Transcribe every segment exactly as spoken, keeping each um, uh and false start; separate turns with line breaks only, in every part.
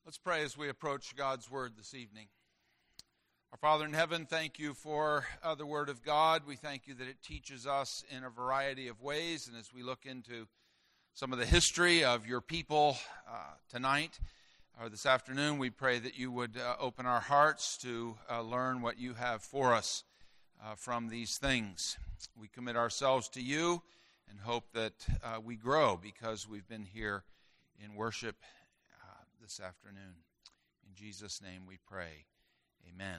Let's pray as we approach God's Word this evening. Our Father in heaven, thank you for uh, the Word of God. We thank you that it teaches us in a variety of ways. And as we look into some of the history of your people uh, tonight or this afternoon, we pray that you would uh, open our hearts to uh, learn what you have for us uh, from these things. We commit ourselves to you and hope that uh, we grow because we've been here in worship this afternoon. In Jesus' name we pray. Amen.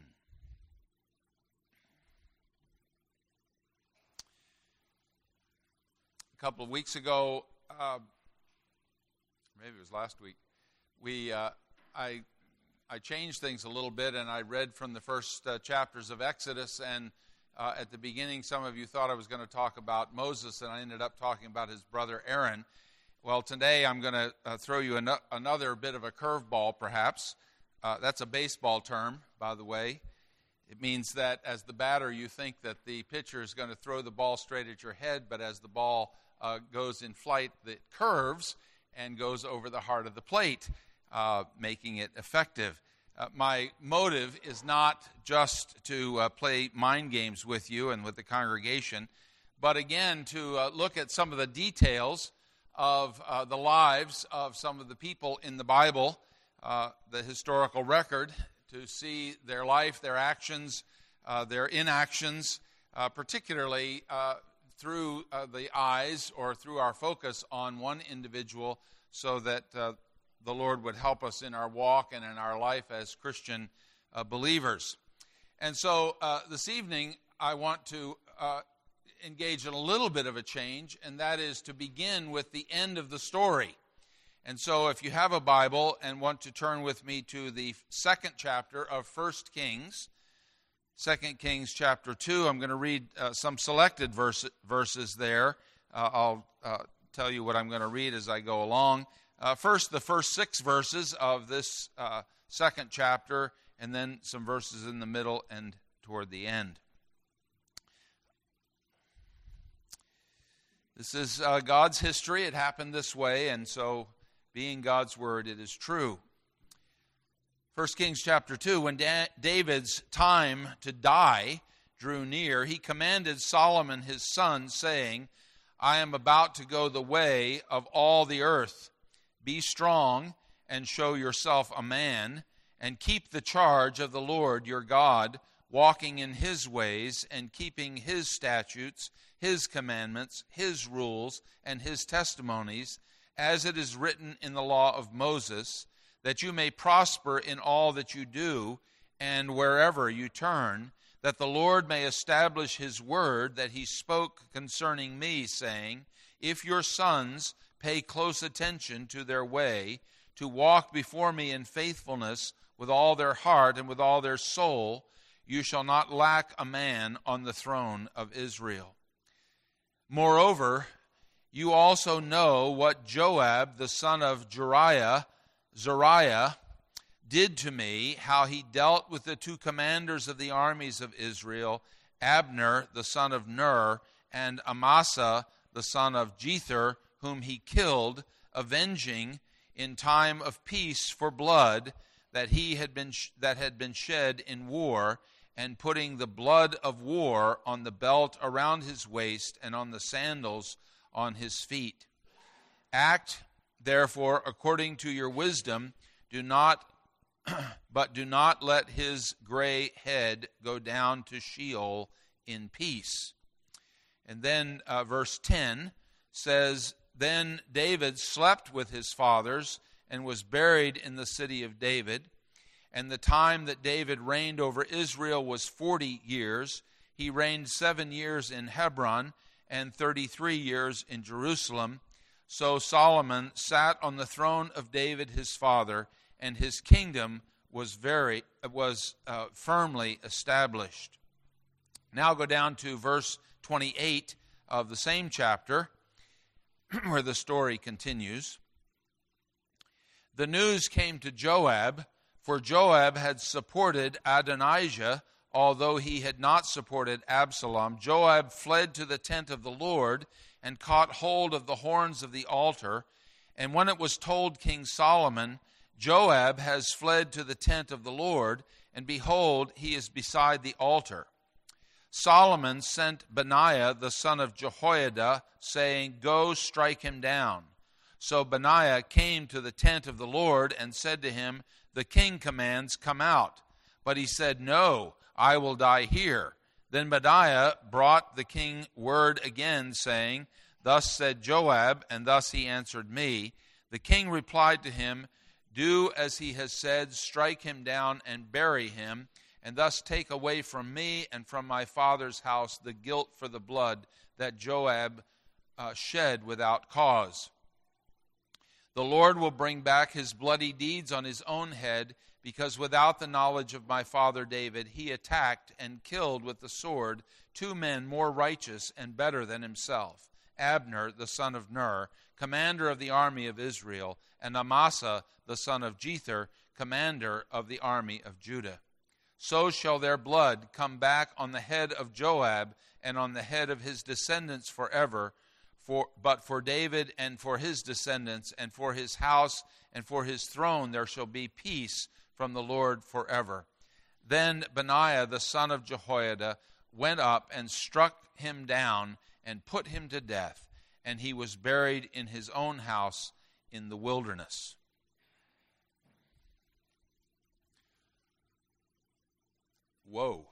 A couple of weeks ago, uh, maybe it was last week, we uh, I I changed things a little bit, and I read from the first uh, chapters of Exodus, and uh, at the beginning some of you thought I was going to talk about Moses, and I ended up talking about his brother Aaron. Well, today I'm going to uh, throw you an- another bit of a curveball, perhaps. Uh, that's a baseball term, by the way. It means that as the batter, you think that the pitcher is going to throw the ball straight at your head, but as the ball uh, goes in flight, it curves and goes over the heart of the plate, uh, making it effective. Uh, my motive is not just to uh, play mind games with you and with the congregation, but again to uh, look at some of the details of uh, the lives of some of the people in the Bible, uh, the historical record, to see their life, their actions, uh, their inactions, uh, particularly uh, through uh, the eyes or through our focus on one individual, so that uh, the Lord would help us in our walk and in our life as Christian uh, believers. And so uh, this evening I want to uh, engage in a little bit of a change, and that is to begin with the end of the story. And so if you have a Bible and want to turn with me to the second chapter of First Kings, Second Kings chapter two, I'm going to read uh, some selected verse, verses there. Uh, I'll uh, tell you what I'm going to read as I go along. Uh, first, the first six verses of this uh, second chapter, and then some verses in the middle and toward the end. This is uh, God's history. It happened this way, and so being God's word, it is true. First Kings chapter two, when da- David's time to die drew near, he commanded Solomon his son, saying, I am about to go the way of all the earth. Be strong and show yourself a man, and keep the charge of the Lord your God, walking in his ways and keeping his statutes, his commandments, his rules, and his testimonies, as it is written in the law of Moses, that you may prosper in all that you do and wherever you turn, that the Lord may establish his word that he spoke concerning me, saying, if your sons pay close attention to their way, to walk before me in faithfulness with all their heart and with all their soul, you shall not lack a man on the throne of Israel. Moreover, you also know what Joab, the son of Jeriah, Zariah, did to me, how he dealt with the two commanders of the armies of Israel, Abner, the son of Ner, and Amasa, the son of Jether, whom he killed, avenging in time of peace for blood that he had been that had been shed in war, and putting the blood of war on the belt around his waist and on the sandals on his feet. Act, therefore, according to your wisdom, do not, but do not let his gray head go down to Sheol in peace. And then uh, verse ten says, Then David slept with his fathers and was buried in the city of David. And the time that David reigned over Israel was forty years. He reigned seven years in Hebron and thirty-three years in Jerusalem. So Solomon sat on the throne of David his father, and his kingdom was very was uh, firmly established. Now go down to verse twenty-eight of the same chapter, where the story continues. The news came to Joab, for Joab had supported Adonijah, although he had not supported Absalom. Joab fled to the tent of the Lord and caught hold of the horns of the altar. And when it was told King Solomon, Joab has fled to the tent of the Lord, and behold, he is beside the altar. Solomon sent Benaiah the son of Jehoiada, saying, Go, strike him down. So Benaiah came to the tent of the Lord and said to him, The king commands, come out. But he said, No, I will die here. Then Benaiah brought the king word again, saying, Thus said Joab, and thus he answered me. The king replied to him, Do as he has said, strike him down and bury him, and thus take away from me and from my father's house the guilt for the blood that Joab uh, shed without cause. The Lord will bring back his bloody deeds on his own head, because without the knowledge of my father David, he attacked and killed with the sword two men more righteous and better than himself, Abner the son of Ner, commander of the army of Israel, and Amasa the son of Jether, commander of the army of Judah. So shall their blood come back on the head of Joab and on the head of his descendants forever, for, but for David and for his descendants and for his house and for his throne there shall be peace from the Lord forever. Then Benaiah the son of Jehoiada went up and struck him down and put him to death, and he was buried in his own house in the wilderness. Whoa.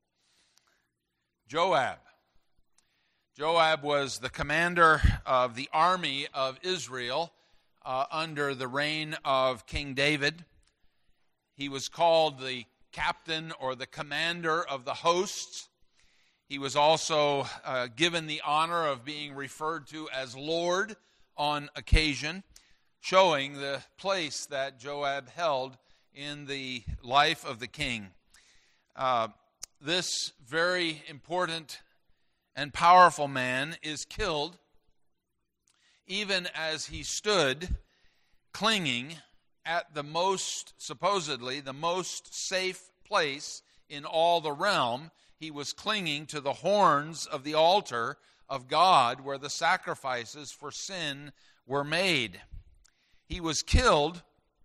Joab. Joab was the commander of the army of Israel uh, under the reign of King David. He was called the captain or the commander of the hosts. He was also uh, given the honor of being referred to as Lord on occasion, showing the place that Joab held in the life of the king. Uh, this very important and powerful man is killed even as he stood clinging at the most, supposedly, the most safe place in all the realm. He was clinging to the horns of the altar of God where the sacrifices for sin were made. He was killed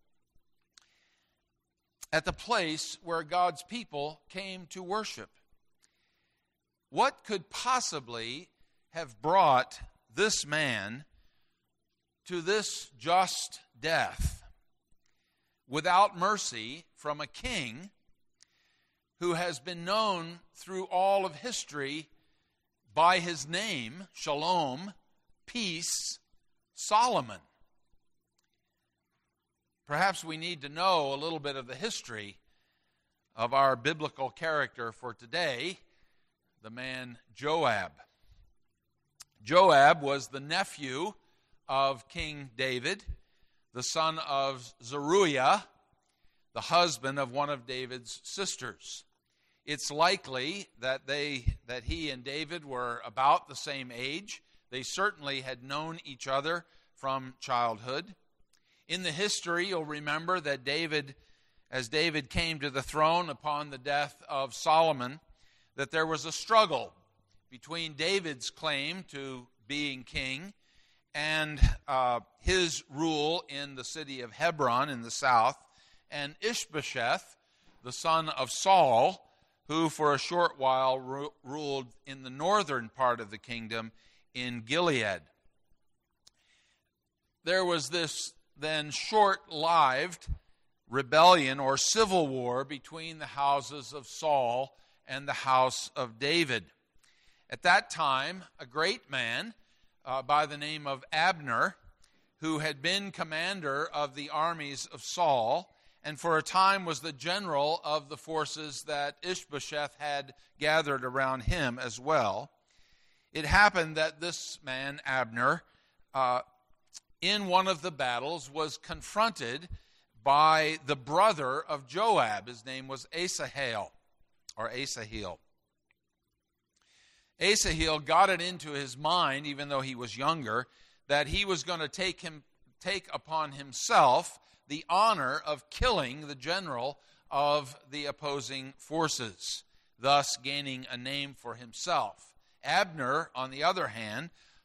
at the place where God's people came to worship. What could possibly have brought this man to this just death without mercy from a king who has been known through all of history by his name, Shalom, peace, Solomon? Perhaps we need to know a little bit of the history of our biblical character for today, the man Joab. Joab was the nephew of King David, the son of Zeruiah, the husband of one of David's sisters. It's likely that they that he and David were about the same age. They certainly had known each other from childhood. In the history, you'll remember that David, as David came to the throne upon the death of Solomon, that there was a struggle between David's claim to being king and uh, his rule in the city of Hebron in the south, and Ishbosheth, the son of Saul, who for a short while ru- ruled in the northern part of the kingdom in Gilead. There was this then short-lived rebellion or civil war between the houses of Saul and the house of David. At that time, a great man uh, by the name of Abner, who had been commander of the armies of Saul, and for a time was the general of the forces that Ishbosheth had gathered around him as well. It happened that this man, Abner, uh, in one of the battles was confronted by the brother of Joab. His name was Asahel, or Asahel. Asahel got it into his mind, even though he was younger, that he was going to take him take upon himself the honor of killing the general of the opposing forces, thus gaining a name for himself. Abner, on the other hand,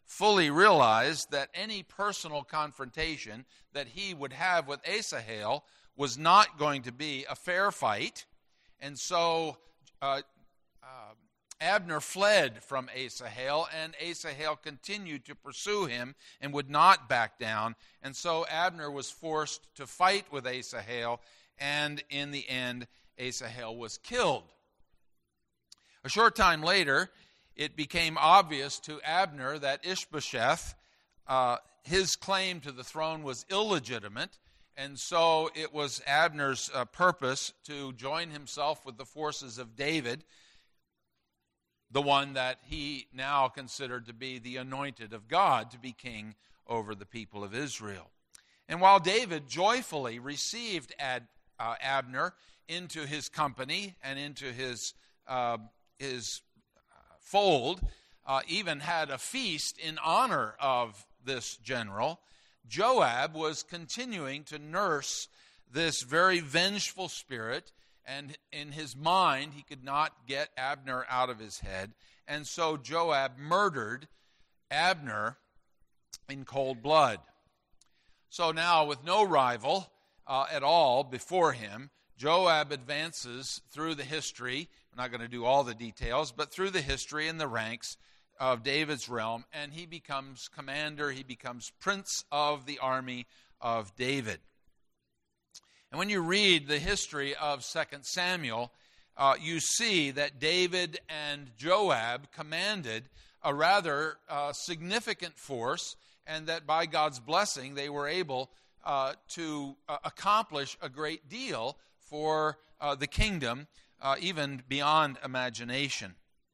fully realized that any personal confrontation that he would have with Asahel was not going to be a fair fight. And so uh, uh, Abner fled from Asahel, and Asahel continued to pursue him and would not back down. And so Abner was forced to fight with Asahel, and in the end, Asahel was killed. A short time later, it became obvious to Abner that Ishbosheth, uh, his claim to the throne was illegitimate, and so it was Abner's uh, purpose to join himself with the forces of David, the one that he now considered to be the anointed of God to be king over the people of Israel. And while David joyfully received Ad, uh, Abner into his company and into his uh, his fold, uh, even had a feast in honor of this general, Joab was continuing to nurse this very vengeful spirit, and in his mind he could not get Abner out of his head, and so Joab murdered Abner in cold blood. So now, with no rival uh, at all before him, Joab advances through the history. I'm not going to do all the details, but through the history and the ranks of David's realm, and he becomes commander, he becomes prince of the army of David. And when you read the history of Second Samuel, uh, you see that David and Joab commanded a rather uh, significant force, and that by God's blessing they were able uh, to uh, accomplish a great deal for uh, the kingdom, uh, even beyond imagination.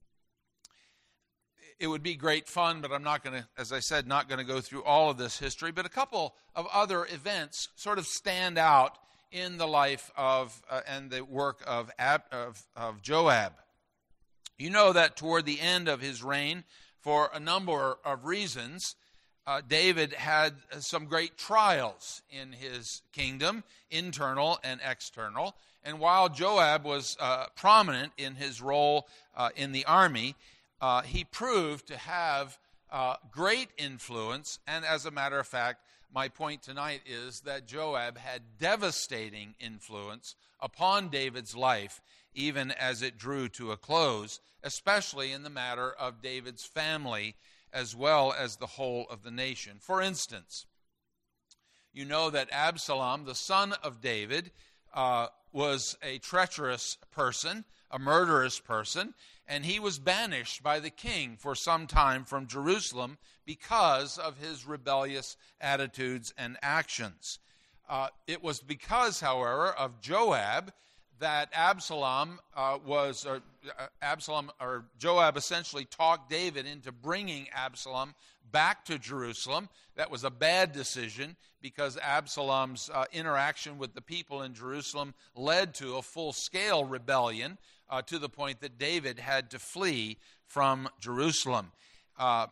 It would be great fun, but I'm not going to, as I said, not going to go through all of this history, but a couple of other events sort of stand out in the life of uh, and the work of, Ab, of, of Joab. You know that toward the end of his reign, for a number of reasons, uh, David had some great trials in his kingdom, internal and external. And while Joab was uh, prominent in his role uh, in the army, uh, he proved to have uh, great influence. And as a matter of fact, my point tonight is that Joab had devastating influence upon David's life, even as it drew to a close, especially in the matter of David's family as well as the whole of the nation. For instance, you know that Absalom, the son of David, uh, was a treacherous person, a murderous person, and he was banished by the king for some time from Jerusalem because of his rebellious attitudes and actions. Uh, it was because, however, of Joab that Absalom uh, was, or uh, Absalom, or Joab essentially talked David into bringing Absalom back to Jerusalem. That was a bad decision because Absalom's uh, interaction with the people in Jerusalem led to a full-scale rebellion uh, to the point that David had to flee from Jerusalem. Uh,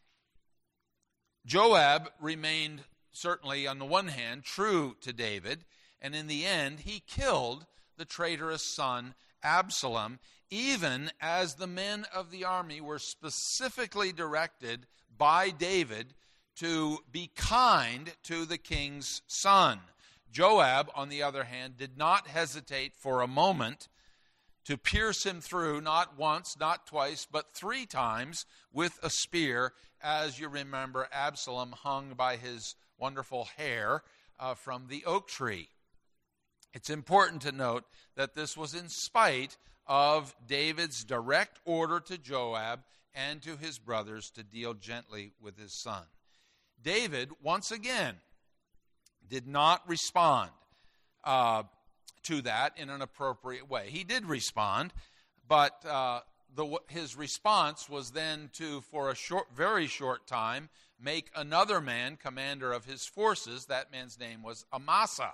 Joab remained certainly, on the one hand, true to David, and in the end, he killed the traitorous son Absalom, even as the men of the army were specifically directed by David to be kind to the king's son. Joab, on the other hand, did not hesitate for a moment to pierce him through, not once, not twice, but three times with a spear. As you remember, Absalom hung by his wonderful hair uh, from the oak tree. It's important to note that this was in spite of David's direct order to Joab and to his brothers to deal gently with his son. David, once again, did not respond uh, to that in an appropriate way. He did respond, but uh, the, his response was then to, for a short, very short time, make another man commander of his forces. That man's name was Amasa.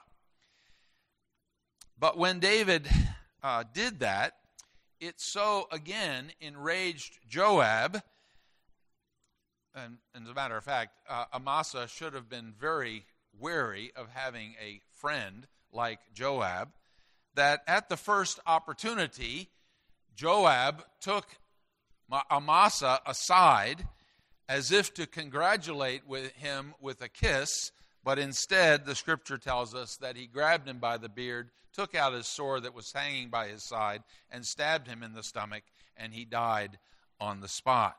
But when David uh, did that, it so again enraged Joab. And, and as a matter of fact, uh, Amasa should have been very wary of having a friend like Joab, that at the first opportunity, Joab took Amasa aside as if to congratulate with him with a kiss, but instead the scripture tells us that he grabbed him by the beard, took out his sword that was hanging by his side, and stabbed him in the stomach, and he died on the spot.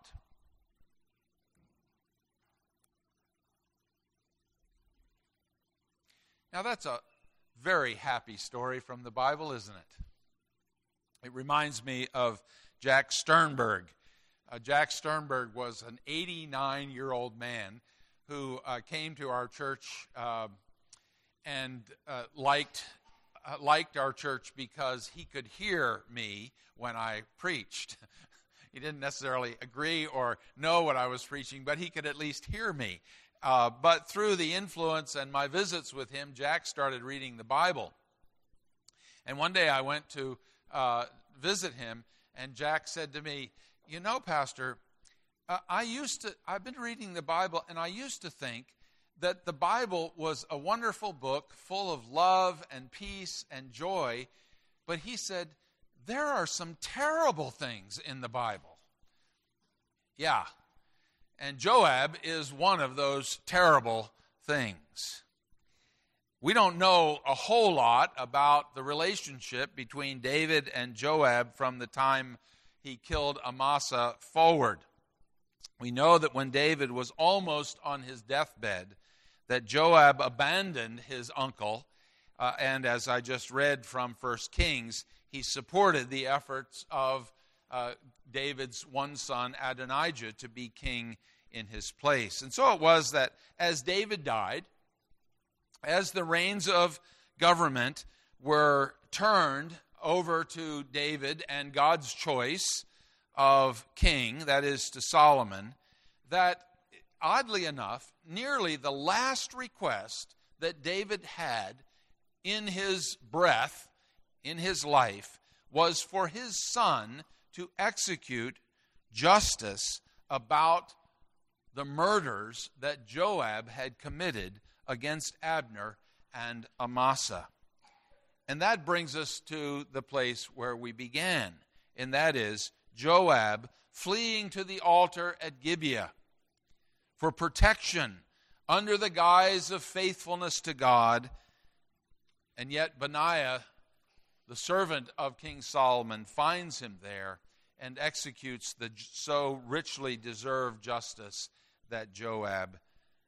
Now that's a very happy story from the Bible, isn't it? It reminds me of Jack Sternberg. Uh, Jack Sternberg was an eighty-nine-year-old man who uh, came to our church uh, and uh, liked uh, liked our church because he could hear me when I preached. He didn't necessarily agree or know what I was preaching, but he could at least hear me. Uh, but through the influence and my visits with him, Jack started reading the Bible. And one day I went to uh, visit him, and Jack said to me, "You know, Pastor, uh, I used to, I've been reading the Bible, and I used to think that the Bible was a wonderful book full of love and peace and joy." But he said, "There are some terrible things in the Bible." Yeah. And Joab is one of those terrible things. We don't know a whole lot about the relationship between David and Joab from the time he killed Amasa forward. We know that when David was almost on his deathbed, that Joab abandoned his uncle, uh, and as I just read from First Kings, he supported the efforts of uh, David's one son, Adonijah, to be king in his place. And so it was that as David died, as the reins of government were turned over to David and God's choice of king, that is to Solomon, that oddly enough, nearly the last request that David had in his breath, in his life, was for his son to execute justice about the murders that Joab had committed against Abner and Amasa. And that brings us to the place where we began, and that is Joab fleeing to the altar at Gibeah for protection under the guise of faithfulness to God. And yet Benaiah, the servant of King Solomon, finds him there and executes the so richly deserved justice that Joab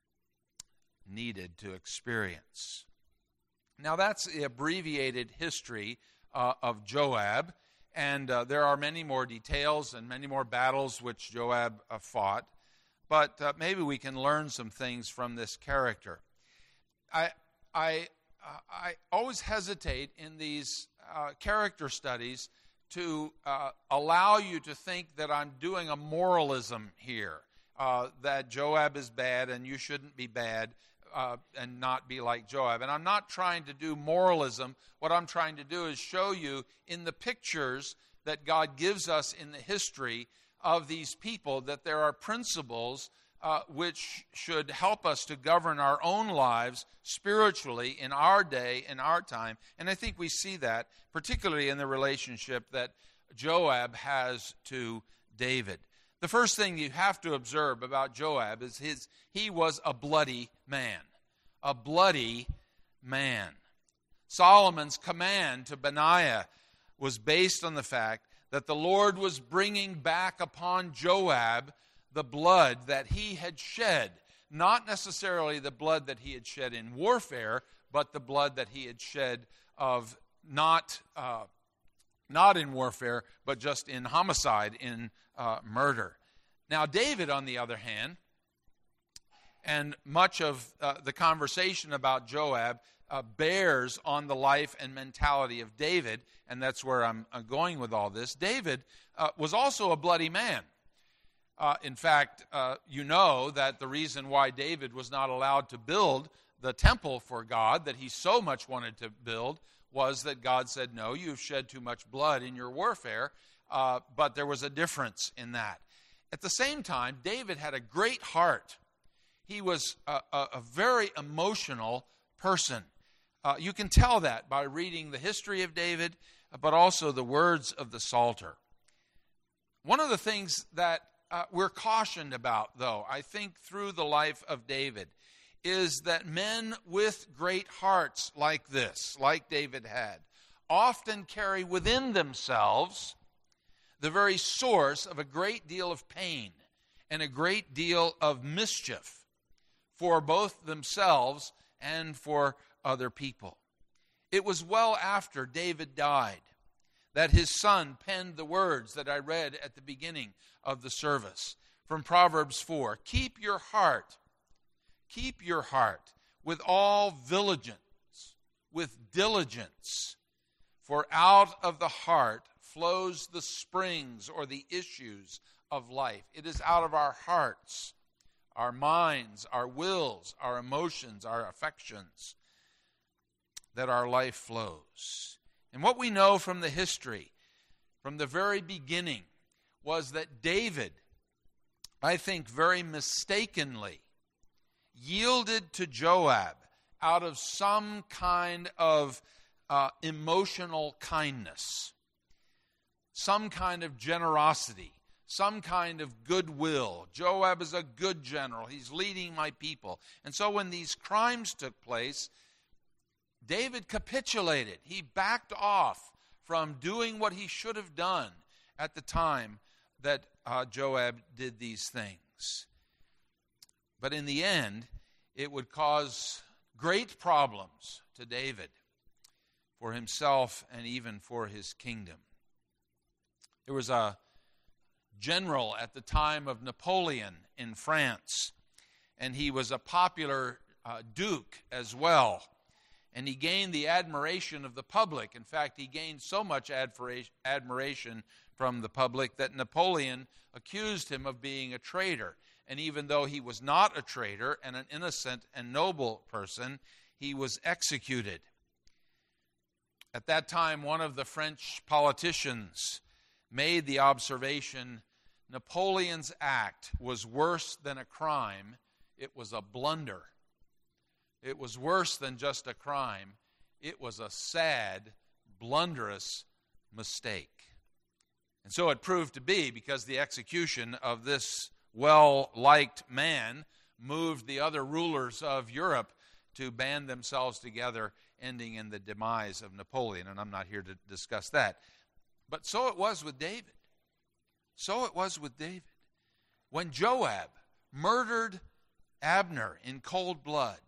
needed to experience. Now that's the abbreviated history uh, of Joab, and uh, there are many more details and many more battles which Joab uh, fought, but uh, maybe we can learn some things from this character. I I uh, I always hesitate in these uh, character studies to uh, allow you to think that I'm doing a moralism here, uh, that Joab is bad and you shouldn't be bad. Uh, and not be like Joab. And I'm not trying to do moralism. What I'm trying to do is show you in the pictures that God gives us in the history of these people that there are principles uh, which should help us to govern our own lives spiritually in our day, in our time. And I think we see that particularly in the relationship that Joab has to David. The first thing you have to observe about Joab is his he was a bloody man. A bloody man. Solomon's command to Benaiah was based on the fact that the Lord was bringing back upon Joab the blood that he had shed. Not necessarily the blood that he had shed in warfare, but the blood that he had shed of not uh, not in warfare, but just in homicide, in uh, murder. Now, David, on the other hand, and much of uh, the conversation about Joab uh, bears on the life and mentality of David, and that's where I'm, I'm going with all this. David uh, was also a bloody man. Uh, in fact, uh, you know that the reason why David was not allowed to build the temple for God that he so much wanted to build was that God said, no, you've shed too much blood in your warfare, uh, but there was a difference in that. At the same time, David had a great heart. He was a, a, a very emotional person. Uh, you can tell that by reading the history of David, but also the words of the Psalter. One of the things that uh, we're cautioned about, though, I think through the life of David, is that men with great hearts like this, like David had, often carry within themselves the very source of a great deal of pain and a great deal of mischief for both themselves and for other people. It was well after David died that his son penned the words that I read at the beginning of the service from Proverbs four. Keep your heart, keep your heart with all diligence, with diligence, for out of the heart flows the springs or the issues of life. It is out of our hearts, our minds, our wills, our emotions, our affections, that our life flows. And what we know from the history, from the very beginning, was that David, I think very mistakenly, yielded to Joab out of some kind of uh, emotional kindness, some kind of generosity, some kind of goodwill. Joab is a good general. He's leading my people. And so when these crimes took place, David capitulated. He backed off from doing what he should have done at the time that uh, Joab did these things. But in the end, it would cause great problems to David, for himself and even for his kingdom. There was a general at the time of Napoleon in France, and he was a popular uh, duke as well. And he gained the admiration of the public. In fact, he gained so much admiration from the public that Napoleon accused him of being a traitor. And even though he was not a traitor and an innocent and noble person, he was executed. At that time, one of the French politicians made the observation, Napoleon's act was worse than a crime. It was a blunder. It was worse than just a crime. It was a sad, blunderous mistake. And so it proved to be, because the execution of this well-liked man moved the other rulers of Europe to band themselves together, ending in the demise of Napoleon. And I'm not here to discuss that. But so it was with David. So it was with David. When Joab murdered Abner in cold blood,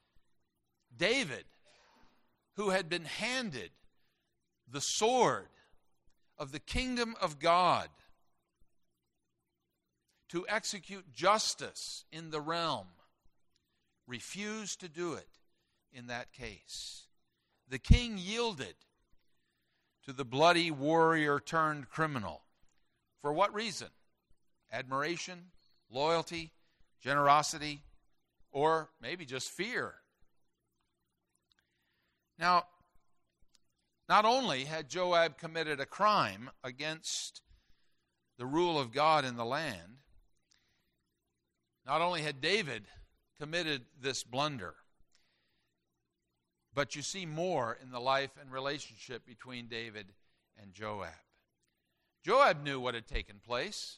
David, who had been handed the sword of the kingdom of God to execute justice in the realm, refused to do it in that case. The king yielded to the bloody warrior turned criminal. For what reason? Admiration, loyalty, generosity, or maybe just fear. Now, not only had Joab committed a crime against the rule of God in the land, not only had David committed this blunder, but you see more in the life and relationship between David and Joab. Joab knew what had taken place.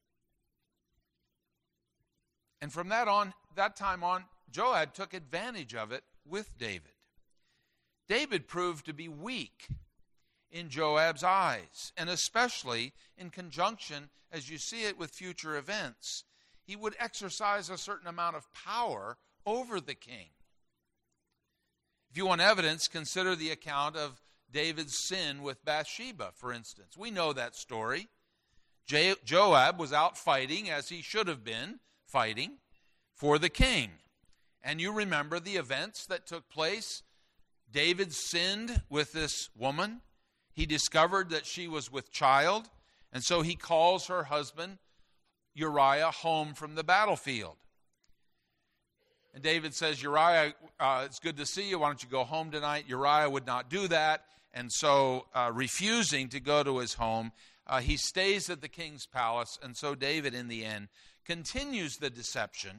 And from that on, that time on, Joab took advantage of it with David. David proved to be weak in Joab's eyes, and especially in conjunction, as you see it with future events. He would exercise a certain amount of power over the king. If you want evidence, consider the account of David's sin with Bathsheba, for instance. We know that story. Jo- Joab was out fighting, as he should have been fighting, for the king. And you remember the events that took place. David sinned with this woman. He discovered that she was with child, and so he calls her husband Uriah home from the battlefield. And David says, Uriah, uh, it's good to see you. Why don't you go home tonight? Uriah would not do that, and so uh, refusing to go to his home, uh, he stays at the king's palace, and so David, in the end, continues the deception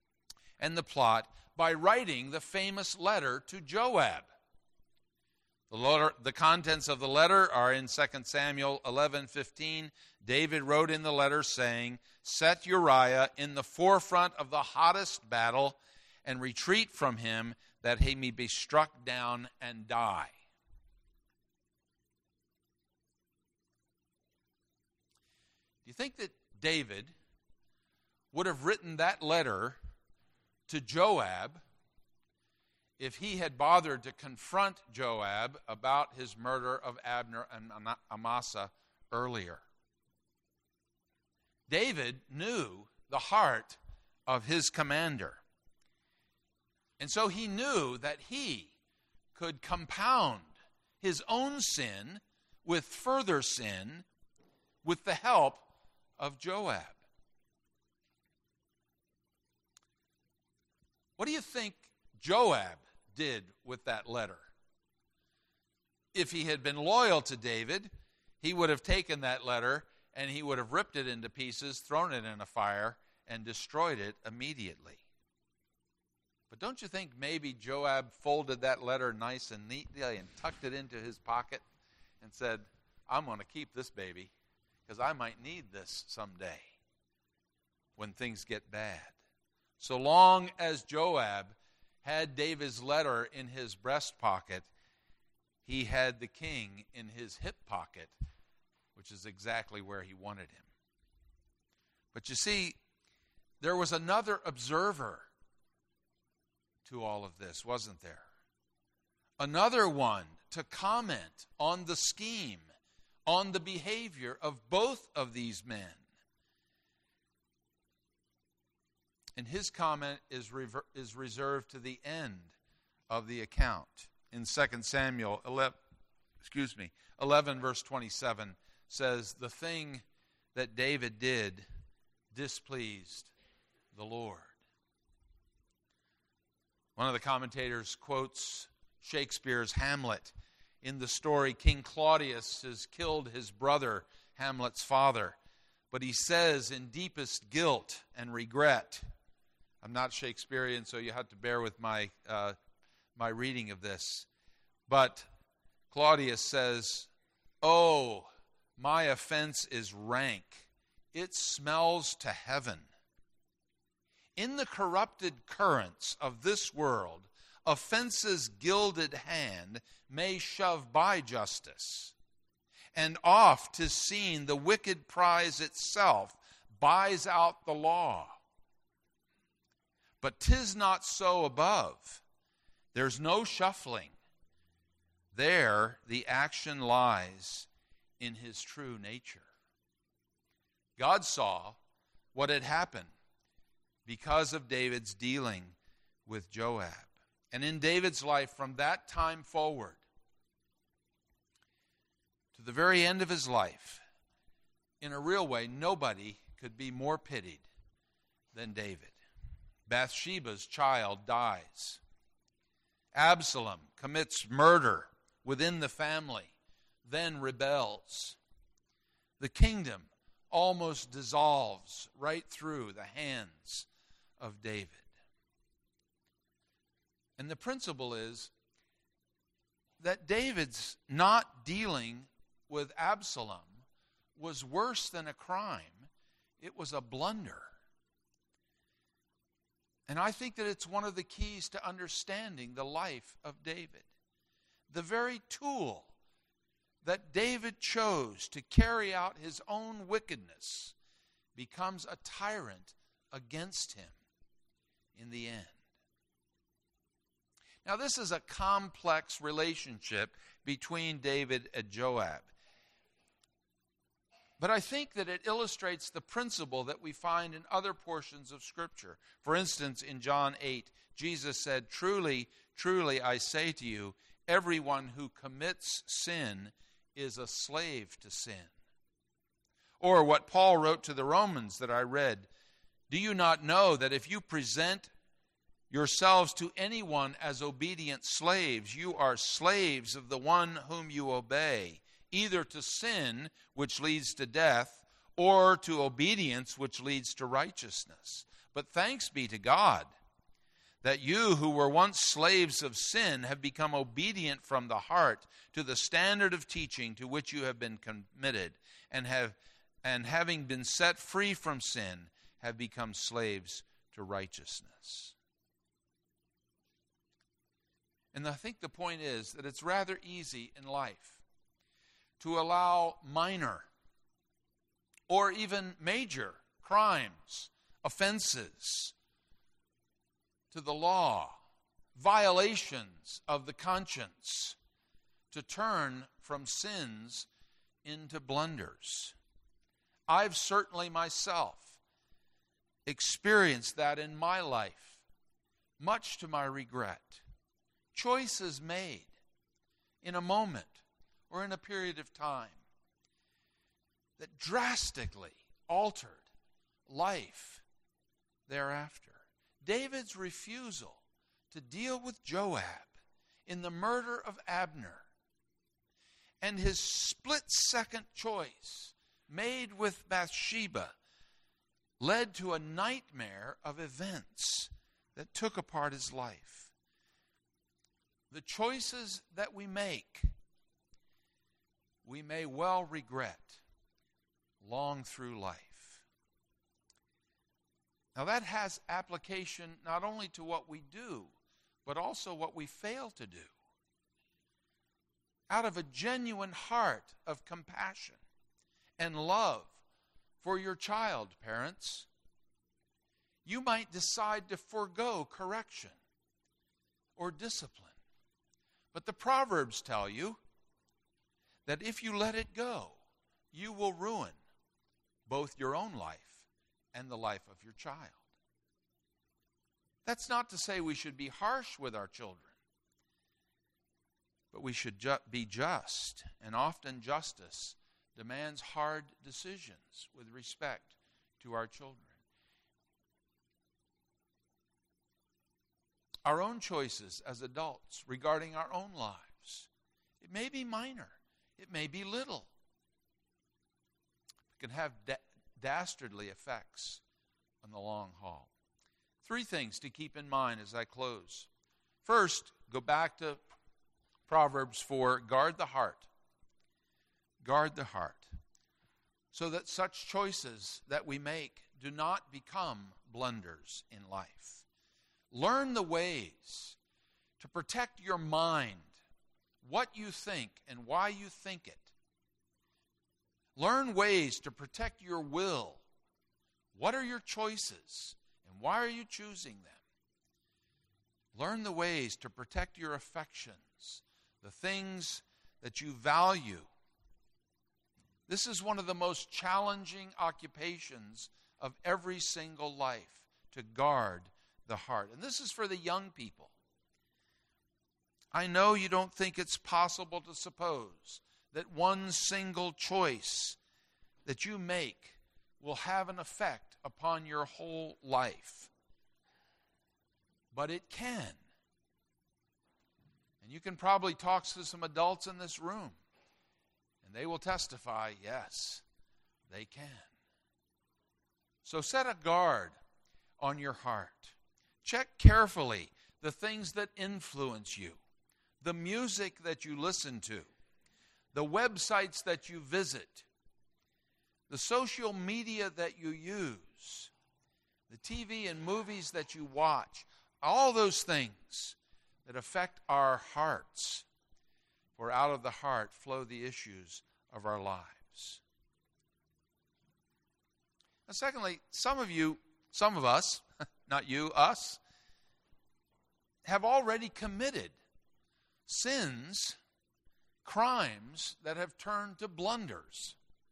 and the plot by writing the famous letter to Joab. The The, letter, the contents of the letter are in Second Samuel eleven fifteen. David wrote in the letter saying, "Set Uriah in the forefront of the hottest battle and retreat from him, that he may be struck down and die." Do you think that David would have written that letter to Joab if he had bothered to confront Joab about his murder of Abner and Amasa earlier? David knew the heart of his commander. And so he knew that he could compound his own sin with further sin with the help of Joab. What do you think Joab did with that letter? If he had been loyal to David, he would have taken that letter and he would have ripped it into pieces, thrown it in a fire, and destroyed it immediately. But don't you think maybe Joab folded that letter nice and neatly and tucked it into his pocket and said, "I'm going to keep this baby because I might need this someday when things get bad." So long as Joab had David's letter in his breast pocket, he had the king in his hip pocket, which is exactly where he wanted him. But you see, there was another observer to all of this, wasn't there? Another one to comment on the scheme, on the behavior of both of these men. And his comment is, rever- is reserved to the end of the account. In Second Samuel eleven, excuse me, eleven verse twenty-seven says, "The thing that David did displeased the Lord." One of the commentators quotes Shakespeare's Hamlet. In the story, King Claudius has killed his brother, Hamlet's father. But he says in deepest guilt and regret, I'm not Shakespearean, so you have to bear with my uh, my reading of this. But Claudius says, "Oh, my offense is rank. It smells to heaven. In the corrupted currents of this world, offense's gilded hand may shove by justice, and oft 'tis seen the wicked prize itself buys out the law. But 'tis not so above. There's no shuffling. There the action lies in his true nature." God saw what had happened because of David's dealing with Joab. And in David's life, from that time forward to the very end of his life, in a real way, nobody could be more pitied than David. Bathsheba's child dies. Absalom commits murder within the family, then rebels. The kingdom almost dissolves right through the hands of David. And the principle is that David's not dealing with Absalom was worse than a crime. It was a blunder. And I think that it's one of the keys to understanding the life of David. The very tool that David chose to carry out his own wickedness becomes a tyrant against him in the end. Now, this is a complex relationship between David and Joab. But I think that it illustrates the principle that we find in other portions of Scripture. For instance, in John eight, Jesus said, "Truly, truly, I say to you, everyone who commits sin is a slave to sin." Or what Paul wrote to the Romans that I read, "Do you not know that if you present yourselves to anyone as obedient slaves, you are slaves of the one whom you obey, either to sin, which leads to death, or to obedience, which leads to righteousness. But thanks be to God that you who were once slaves of sin have become obedient from the heart to the standard of teaching to which you have been committed, and have and having been set free from sin, have become slaves to righteousness. And I think the point is that it's rather easy in life to allow minor or even major crimes, offenses to the law, violations of the conscience, to turn from sins into blunders. I've certainly myself experienced that in my life, much to my regret. Choices made in a moment or in a period of time that drastically altered life thereafter. David's refusal to deal with Joab in the murder of Abner and his split-second choice made with Bathsheba led to a nightmare of events that took apart his life. The choices that we make, we may well regret long through life. Now that has application not only to what we do, but also what we fail to do. Out of a genuine heart of compassion and love for your child, parents, you might decide to forego correction or discipline. But the Proverbs tell you that if you let it go, you will ruin both your own life and the life of your child. That's not to say we should be harsh with our children, but we should ju- be just, and often justice demands hard decisions with respect to our children. Our own choices as adults regarding our own lives, it may be minor, it may be little, it can have da- dastardly effects on the long haul. Three things to keep in mind as I close. First, go back to Proverbs four, guard the heart. Guard the heart, so that such choices that we make do not become blunders in life. Learn the ways to protect your mind, what you think and why you think it. Learn ways to protect your will. What are your choices and why are you choosing them? Learn the ways to protect your affections, the things that you value. This is one of the most challenging occupations of every single life, to guard the heart. And this is for the young people. I know you don't think it's possible to suppose that one single choice that you make will have an effect upon your whole life. But it can. And you can probably talk to some adults in this room, and they will testify, yes, they can. So set a guard on your heart. Check carefully the things that influence you, the music that you listen to, the websites that you visit, the social media that you use, the T V and movies that you watch, all those things that affect our hearts. For out of the heart flow the issues of our lives. And secondly, some of you, some of us, not you, us, have already committed sins, crimes that have turned to blunders.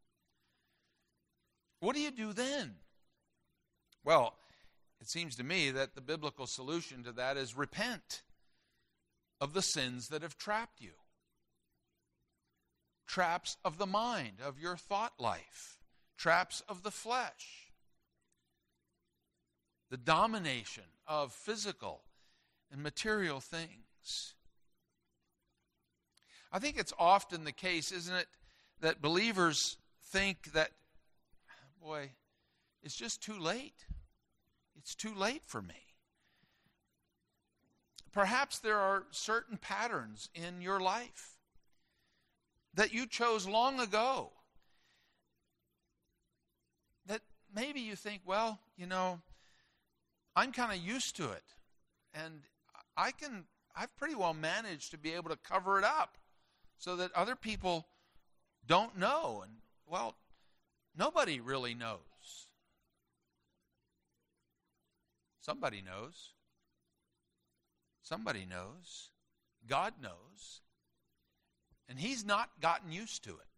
What do you do then? Well, it seems to me that the biblical solution to that is repent of the sins that have trapped you. Traps of the mind, of your thought life. Traps of the flesh. The domination of physical and material things. I think it's often the case, isn't it, that believers think that, boy, it's just too late. It's too late for me. perhaps there are certain patterns in your life that you chose long ago that maybe you think, well, you know, I'm kind of used to it, and I can, I've pretty well managed to be able to cover it up so that other people don't know. And, well, nobody really knows. Somebody knows. Somebody knows. God knows. And he's not gotten used to it.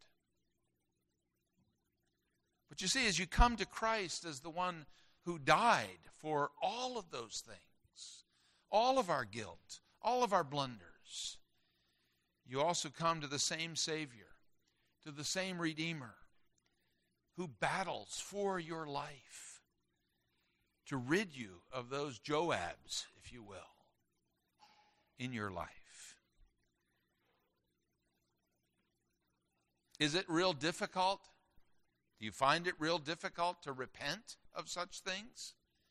But you see, as you come to Christ as the one who died for all of those things, all of our guilt, all of our blunders, you also come to the same Savior, to the same Redeemer, who battles for your life to rid you of those Joabs, if you will, in your life. Is it real difficult? Do you find it real difficult to repent of such things?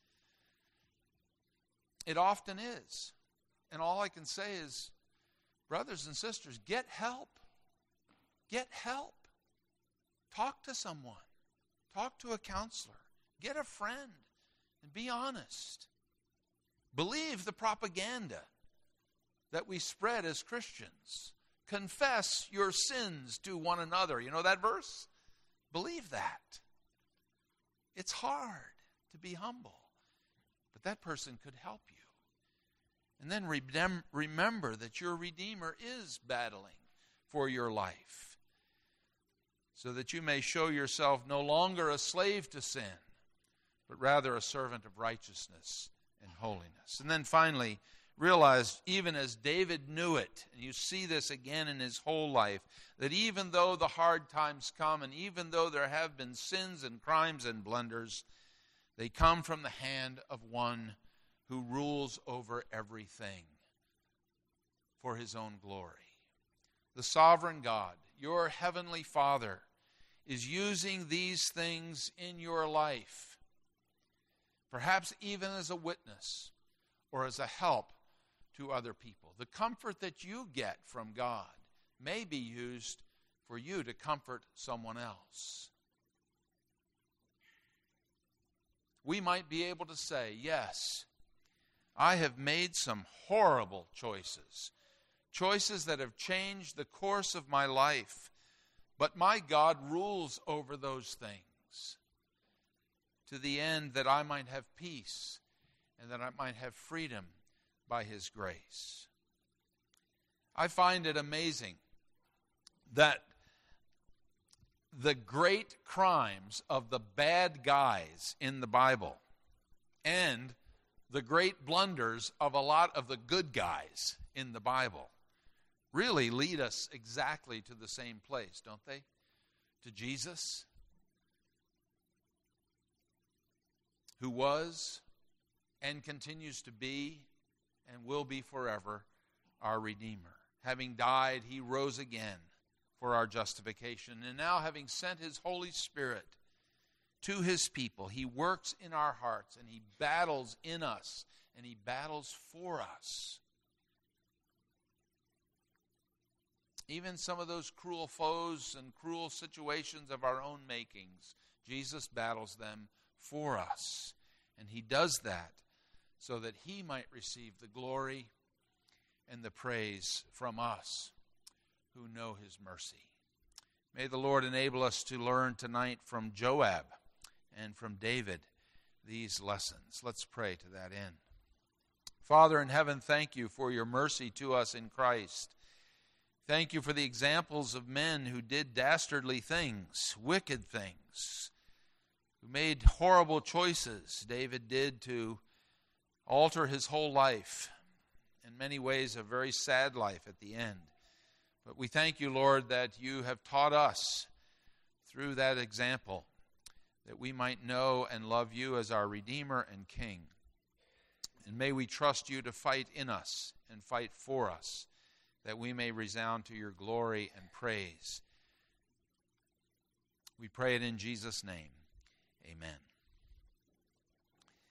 It often is. And all I can say is, brothers and sisters, get help. Get help. Talk to someone. Talk to a counselor. Get a friend and be honest. Believe the propaganda that we spread as Christians. Confess your sins to one another. You know that verse? Believe that. It's hard to be humble, but that person could help you. And then remem- remember that your Redeemer is battling for your life, so that you may show yourself no longer a slave to sin, but rather a servant of righteousness and holiness. And then finally, realize, even as David knew it, and you see this again in his whole life, that even though the hard times come, and even though there have been sins and crimes and blunders, they come from the hand of one who rules over everything for his own glory. The sovereign God, your heavenly Father, is using these things in your life, perhaps even as a witness or as a help to other people. The comfort that you get from God may be used for you to comfort someone else. We might be able to say, yes, I have made some horrible choices, choices that have changed the course of my life, but my God rules over those things to the end that I might have peace and that I might have freedom by his grace. I find it amazing that the great crimes of the bad guys in the Bible and the great blunders of a lot of the good guys in the Bible really lead us exactly to the same place, don't they? To Jesus, who was and continues to be and will be forever our Redeemer. Having died, he rose again for our justification. And now, having sent his Holy Spirit to his people, he works in our hearts, and he battles in us, and he battles for us. Even some of those cruel foes and cruel situations of our own makings, Jesus battles them for us. And he does that so that he might receive the glory and the praise from us who know his mercy. May the Lord enable us to learn tonight from Joab and from David these lessons. Let's pray to that end. Father in heaven, thank you for your mercy to us in Christ. Thank you for the examples of men who did dastardly things, wicked things, who made horrible choices. David did to alter his whole life, in many ways a very sad life at the end. But we thank you, Lord, that you have taught us through that example that we might know and love you as our Redeemer and King. And may we trust you to fight in us and fight for us, that we may resound to your glory and praise. We pray it in Jesus' name. Amen.